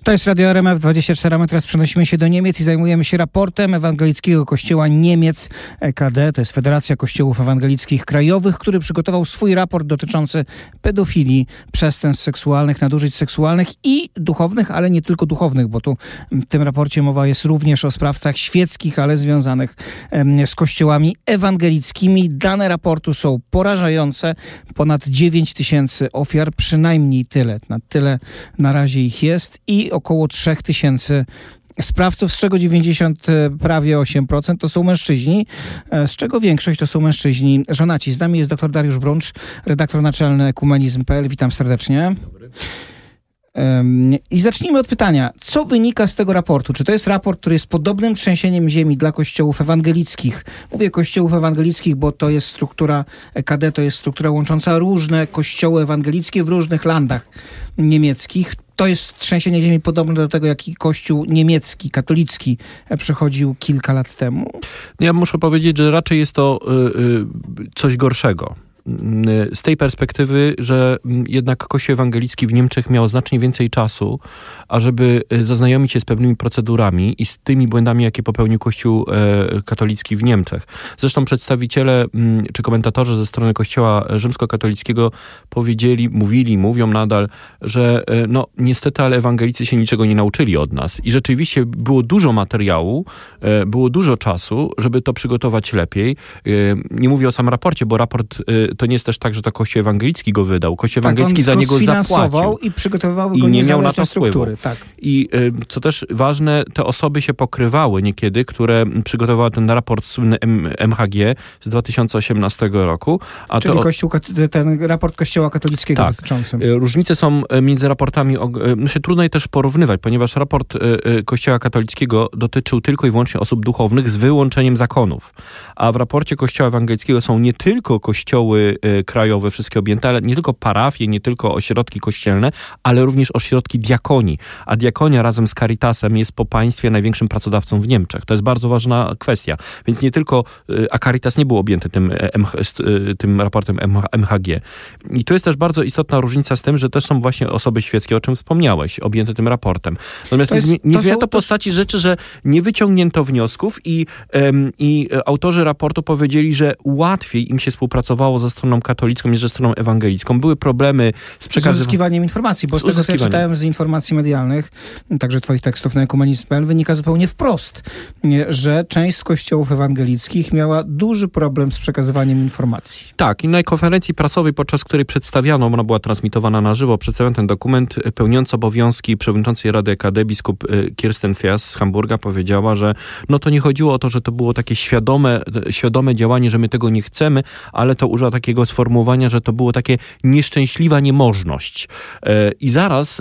To jest Radio RMF24, a my teraz przenosimy się do Niemiec i zajmujemy się raportem Ewangelickiego Kościoła Niemiec EKD. To jest Federacja Kościołów Ewangelickich Krajowych, który przygotował swój raport dotyczący pedofilii, przestępstw seksualnych, nadużyć seksualnych i duchownych, ale nie tylko duchownych, bo tu w tym raporcie mowa jest również o sprawcach świeckich, ale związanych z kościołami ewangelickimi. Dane raportu są porażające. Ponad 9 000 ofiar, przynajmniej tyle. Tyle na razie ich jest i około 3 000 sprawców, z czego 90, prawie 8% to są mężczyźni, z czego większość to są mężczyźni żonaci. Z nami jest dr Dariusz Bruncz, redaktor naczelny ekumenizm.pl. Witam serdecznie. Dobry. I zacznijmy od pytania, co wynika z tego raportu? Czy to jest raport, który jest podobnym trzęsieniem ziemi dla kościołów ewangelickich? Mówię kościołów ewangelickich, bo to jest struktura EKD, to jest struktura łącząca różne kościoły ewangelickie w różnych landach niemieckich. To jest trzęsienie ziemi podobne do tego, jaki kościół niemiecki, katolicki przechodził kilka lat temu? Ja muszę powiedzieć, że raczej jest to coś gorszego. Z tej perspektywy, że jednak Kościół ewangelicki w Niemczech miał znacznie więcej czasu, ażeby zaznajomić się z pewnymi procedurami i z tymi błędami, jakie popełnił Kościół katolicki w Niemczech. Zresztą przedstawiciele czy komentatorzy ze strony Kościoła rzymskokatolickiego mówią nadal, że no niestety, ale ewangelicy się niczego nie nauczyli od nas. I rzeczywiście było dużo materiału, było dużo czasu, żeby to przygotować lepiej. Nie mówię o samym raporcie, bo raport to nie jest też tak, że to Kościół ewangelicki go wydał. Kościół ewangelicki za niego zapłacił. I przygotowywały go niezależne struktury. Tak. I co też ważne, te osoby się pokrywały niekiedy, które przygotowały ten raport słynny MHG z 2018 roku. Czyli ten raport Kościoła katolickiego dotyczący. Różnice są między raportami, trudno je też porównywać, ponieważ raport Kościoła katolickiego dotyczył tylko i wyłącznie osób duchownych z wyłączeniem zakonów. A w raporcie Kościoła ewangelickiego są nie tylko kościoły krajowe, wszystkie objęte, ale nie tylko parafie, nie tylko ośrodki kościelne, ale również ośrodki diakonii. A diakonia razem z Caritasem jest po państwie największym pracodawcą w Niemczech. To jest bardzo ważna kwestia. Więc nie tylko, a Caritas nie był objęty tym raportem MHG. I tu jest też bardzo istotna różnica z tym, że też są właśnie osoby świeckie, o czym wspomniałeś, objęte tym raportem. Natomiast nie zmienia to postaci rzeczy, że nie wyciągnięto wniosków i autorzy raportu powiedzieli, że łatwiej im się współpracowało ze stroną katolicką niż ze stroną ewangelicką. Były problemy z uzyskiwaniem informacji, bo z tego, co ja czytałem z informacji medialnych, także twoich tekstów na ekumenizm.pl, wynika zupełnie wprost, że część z kościołów ewangelickich miała duży problem z przekazywaniem informacji. Tak, i na konferencji prasowej, podczas której przedstawiano, ona była transmitowana na żywo, przedstawiano ten dokument, pełniący obowiązki przewodniczącej Rady EKD, biskup Kirsten Fias z Hamburga powiedziała, że no to nie chodziło o to, że to było takie świadome działanie, że my tego nie chcemy, ale to użyła takiego sformułowania, że to było takie nieszczęśliwa niemożność. I zaraz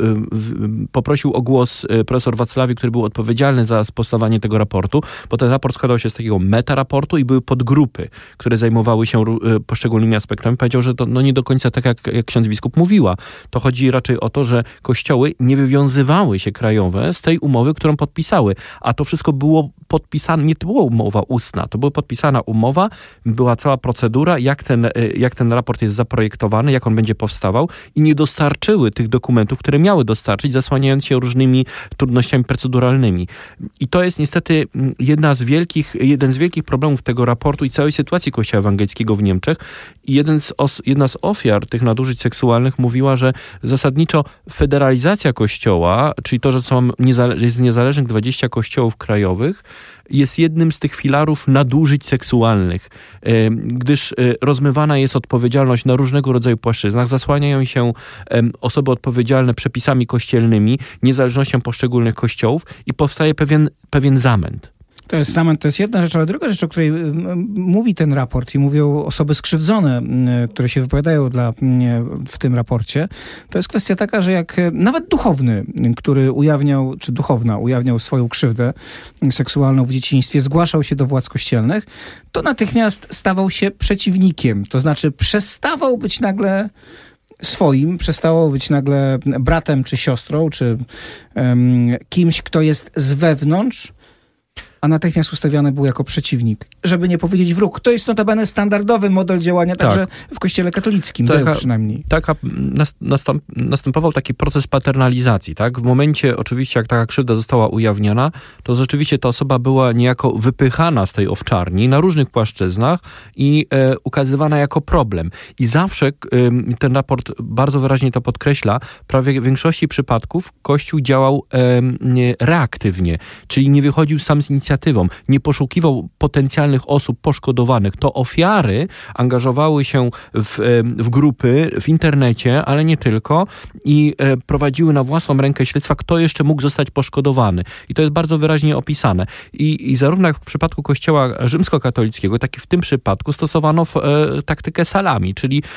poprosił o głos profesor Wacławi, który był odpowiedzialny za powstawanie tego raportu, bo ten raport składał się z takiego metaraportu i były podgrupy, które zajmowały się poszczególnymi aspektami. Powiedział, że to nie do końca tak, jak ksiądz biskup mówiła. To chodzi raczej o to, że kościoły nie wywiązywały się krajowe z tej umowy, którą podpisały. A to wszystko było podpisane, nie to była umowa ustna, to była podpisana umowa, była cała procedura, jak ten raport jest zaprojektowany, jak on będzie powstawał i nie dostarczyły tych dokumentów, które miały dostarczyć, zasłaniając się różnymi trudnościami proceduralnymi. I to jest niestety jeden z wielkich problemów tego raportu i całej sytuacji Kościoła ewangelickiego w Niemczech. I jedna z ofiar tych nadużyć seksualnych mówiła, że zasadniczo federalizacja Kościoła, czyli to, że jest niezależnych 20 kościołów krajowych, jest jednym z tych filarów nadużyć seksualnych, gdyż rozmywana jest odpowiedzialność na różnego rodzaju płaszczyznach, zasłaniają się osoby odpowiedzialne przepisami kościelnymi, niezależnością poszczególnych kościołów i powstaje pewien zamęt. To jest jedna rzecz, ale druga rzecz, o której mówi ten raport i mówią osoby skrzywdzone, które się wypowiadają w tym raporcie, to jest kwestia taka, że jak nawet duchowny, który duchowna ujawniał swoją krzywdę seksualną w dzieciństwie, zgłaszał się do władz kościelnych, to natychmiast stawał się przeciwnikiem. To znaczy przestawał być nagle swoim, przestało być nagle bratem czy siostrą, czy kimś, kto jest z wewnątrz, a natychmiast ustawiany był jako przeciwnik. Żeby nie powiedzieć wróg. To jest notabene standardowy model działania także w Kościele katolickim. Był przynajmniej. Następował taki proces paternalizacji. Tak? W momencie oczywiście, jak taka krzywda została ujawniona, to rzeczywiście ta osoba była niejako wypychana z tej owczarni na różnych płaszczyznach i ukazywana jako problem. I zawsze ten raport bardzo wyraźnie to podkreśla, prawie w większości przypadków Kościół działał reaktywnie, czyli nie wychodził sam z inicjatywą, nie poszukiwał potencjalnych osób poszkodowanych. To ofiary angażowały się w grupy, w internecie, ale nie tylko i prowadziły na własną rękę śledztwa, kto jeszcze mógł zostać poszkodowany. I to jest bardzo wyraźnie opisane. I zarówno jak w przypadku Kościoła rzymskokatolickiego, tak i w tym przypadku stosowano taktykę salami,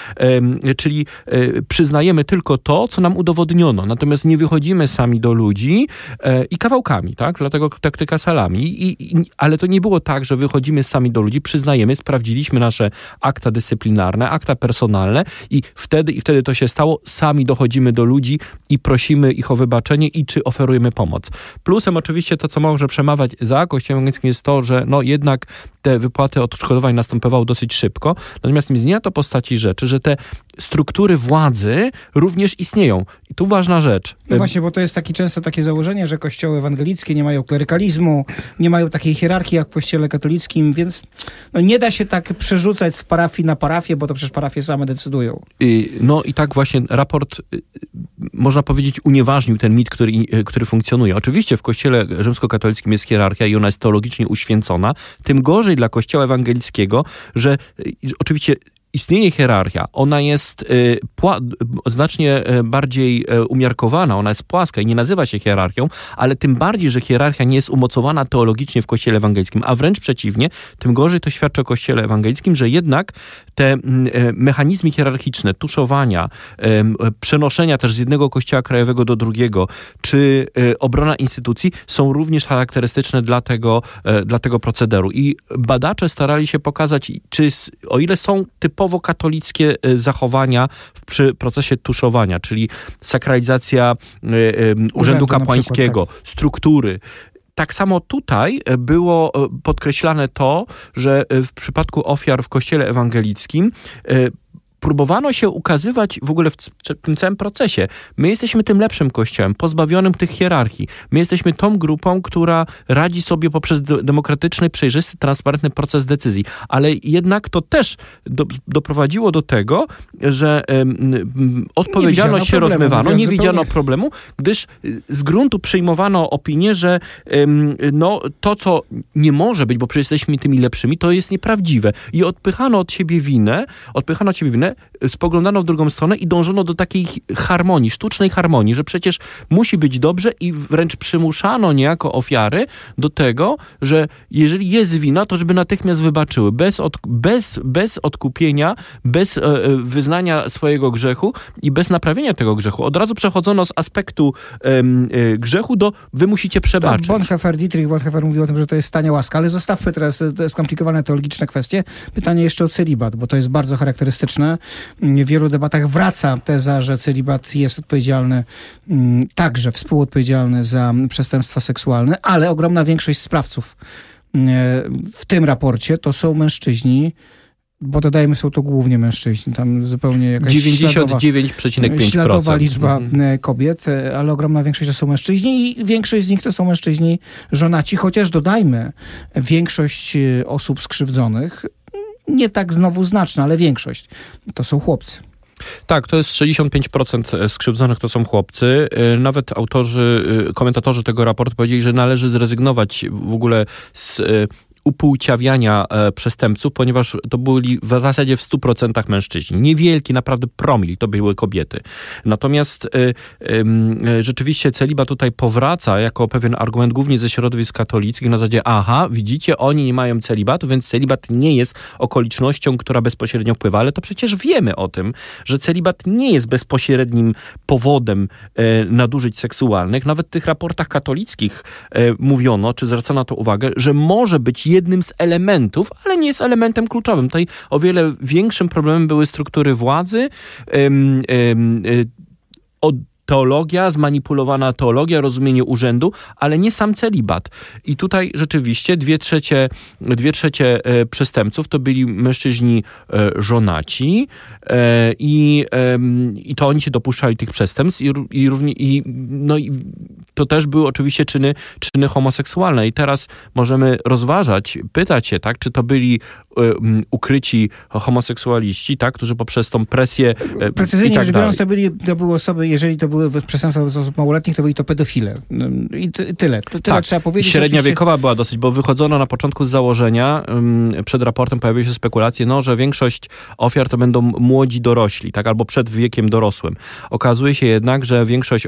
czyli przyznajemy tylko to, co nam udowodniono. Natomiast nie wychodzimy sami do ludzi i kawałkami, tak? Dlatego taktyka salami. Ale to nie było tak, że wychodzimy sami do ludzi, przyznajemy, sprawdziliśmy nasze akta dyscyplinarne, akta personalne i wtedy to się stało. Sami dochodzimy do ludzi i prosimy ich o wybaczenie i czy oferujemy pomoc. Plusem oczywiście to, co może przemawiać za Kościołem ewangelickim jest to, że jednak te wypłaty odszkodowań następowały dosyć szybko. Natomiast nie zmienia to postaci rzeczy, że te struktury władzy również istnieją. I tu ważna rzecz. No właśnie, bo to jest często takie założenie, że kościoły ewangelickie nie mają klerykalizmu, nie mają takiej hierarchii jak w Kościele katolickim, więc nie da się tak przerzucać z parafii na parafię, bo to przecież parafie same decydują. I tak właśnie raport, można powiedzieć, unieważnił ten mit, który funkcjonuje. Oczywiście w Kościele rzymskokatolickim jest hierarchia i ona jest teologicznie uświęcona. Tym gorzej dla Kościoła ewangelickiego, że oczywiście istnieje hierarchia, ona jest znacznie bardziej umiarkowana, ona jest płaska i nie nazywa się hierarchią, ale tym bardziej, że hierarchia nie jest umocowana teologicznie w Kościele ewangelickim, a wręcz przeciwnie, tym gorzej to świadczy o Kościele ewangelickim, że jednak te mechanizmy hierarchiczne, tuszowania, przenoszenia też z jednego kościoła krajowego do drugiego, czy obrona instytucji są również charakterystyczne dla tego procederu. I badacze starali się pokazać, o ile są typowo katolickie zachowania przy procesie tuszowania, czyli sakralizacja urzędu kapłańskiego, przykład, struktury. Tak samo tutaj było podkreślane to, że w przypadku ofiar w Kościele ewangelickim próbowano się ukazywać w ogóle w tym całym procesie. My jesteśmy tym lepszym kościołem, pozbawionym tych hierarchii. My jesteśmy tą grupą, która radzi sobie poprzez demokratyczny, przejrzysty, transparentny proces decyzji. Ale jednak to też doprowadziło do tego, że odpowiedzialność się rozmywano, nie widziano problemu, gdyż z gruntu przyjmowano opinię, że to, co nie może być, bo przecież jesteśmy tymi lepszymi, to jest nieprawdziwe. I odpychano od siebie winę, spoglądano w drugą stronę i dążono do takiej harmonii, sztucznej harmonii, że przecież musi być dobrze i wręcz przymuszano niejako ofiary do tego, że jeżeli jest wina, to żeby natychmiast wybaczyły. Bez odkupienia, bez wyznania swojego grzechu i bez naprawienia tego grzechu. Od razu przechodzono z aspektu grzechu do wy musicie przebaczyć. Dietrich Bonhoeffer mówił o tym, że to jest tania łaska, ale zostawmy teraz te skomplikowane teologiczne kwestie. Pytanie jeszcze o celibat, bo to jest bardzo charakterystyczne. W wielu debatach wraca teza, że celibat jest odpowiedzialny, także współodpowiedzialny za przestępstwa seksualne, ale ogromna większość sprawców w tym raporcie to są mężczyźni, bo dodajmy, są to głównie mężczyźni, tam zupełnie jakaś 99,5%. Śladowa liczba kobiet, ale ogromna większość to są mężczyźni i większość z nich to są mężczyźni żonaci, chociaż dodajmy, większość osób skrzywdzonych, nie tak znowu znaczna, ale większość to są chłopcy. Tak, to jest 65% skrzywdzonych to są chłopcy. Nawet komentatorzy tego raportu powiedzieli, że należy zrezygnować w ogóle z upłciawiania przestępców, ponieważ to byli w zasadzie w 100% mężczyźni. Niewielki, naprawdę promil, to były kobiety. Natomiast rzeczywiście celibat tutaj powraca jako pewien argument głównie ze środowisk katolickich na zasadzie, widzicie, oni nie mają celibatu, więc celibat nie jest okolicznością, która bezpośrednio wpływa, ale to przecież wiemy o tym, że celibat nie jest bezpośrednim powodem nadużyć seksualnych. Nawet w tych raportach katolickich mówiono, czy zwracano na to uwagę, że może być jednym z elementów, ale nie jest elementem kluczowym. Tutaj o wiele większym problemem były struktury władzy, teologia, zmanipulowana teologia, rozumienie urzędu, ale nie sam celibat. I tutaj rzeczywiście dwie trzecie przestępców to byli mężczyźni żonaci i to oni się dopuszczali tych przestępstw i to też były oczywiście czyny homoseksualne. I teraz możemy rozważać, pytać się, tak, czy to byli ukryci homoseksualiści, tak, którzy poprzez tą presję precyzyjnie rzecz biorąc, to były osoby, jeżeli to były przestępstwa z osób małoletnich, to byli to pedofile. I tyle. Tyle trzeba powiedzieć. Średnia wiekowa była dosyć, bo wychodzono na początku z założenia, przed raportem pojawiły się spekulacje, że większość ofiar to będą młodzi dorośli, tak, albo przed wiekiem dorosłym. Okazuje się jednak, że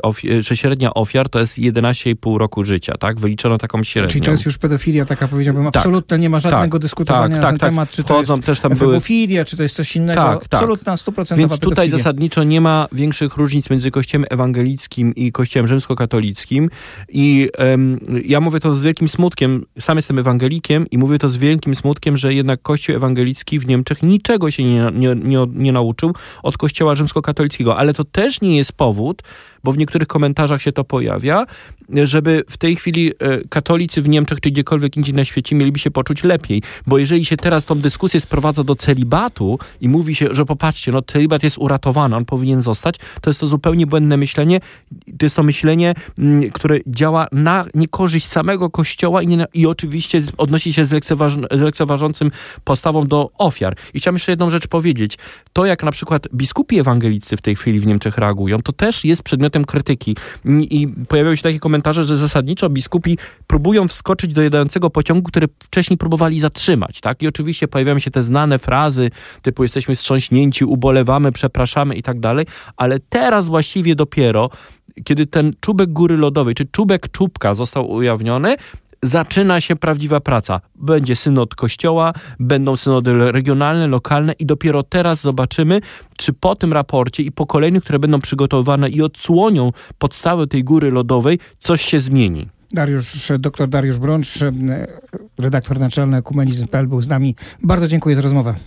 że średnia ofiar to jest 11,5 roku życia, tak? Wyliczono taką średnią. Czyli to jest już pedofilia, taka powiedziałbym, absolutna, nie ma żadnego dyskutowania na ten temat, czy to jest też tam femofilia, czy to jest coś innego. Absolutna, 100% Więc tutaj pedofilia. zasadniczo nie ma większych różnic między Kościołem ewangelickim i Kościołem rzymskokatolickim i ja mówię to z wielkim smutkiem, sam jestem ewangelikiem i mówię to z wielkim smutkiem, że jednak Kościół ewangelicki w Niemczech niczego się nie nauczył od Kościoła rzymskokatolickiego, ale to też nie jest powód, bo w niektórych komentarzach się to pojawia, żeby w tej chwili katolicy w Niemczech czy gdziekolwiek indziej na świecie mieliby się poczuć lepiej. Bo jeżeli się teraz tą dyskusję sprowadza do celibatu i mówi się, że popatrzcie, celibat jest uratowany, on powinien zostać, to jest to zupełnie błędne myślenie. To jest to myślenie, które działa na niekorzyść samego Kościoła i oczywiście odnosi się z lekceważącym postawą do ofiar. I chciałem jeszcze jedną rzecz powiedzieć. To, jak na przykład biskupi ewangelicy w tej chwili w Niemczech reagują, to też jest przedmiotem krytyki. I pojawiały się takie komentarze, że zasadniczo biskupi próbują wskoczyć do jadącego pociągu, który wcześniej próbowali zatrzymać, tak? I oczywiście pojawiają się te znane frazy typu jesteśmy wstrząśnięci, ubolewamy, przepraszamy i tak dalej, ale teraz właściwie dopiero, kiedy ten czubek góry lodowej, czy czubek czubka został ujawniony, zaczyna się prawdziwa praca. Będzie synod Kościoła, będą synody regionalne, lokalne i dopiero teraz zobaczymy, czy po tym raporcie i po kolejnych, które będą przygotowywane i odsłonią podstawę tej góry lodowej, coś się zmieni. Dr Dariusz Brącz, redaktor naczelny Ekumenizm.pl był z nami. Bardzo dziękuję za rozmowę.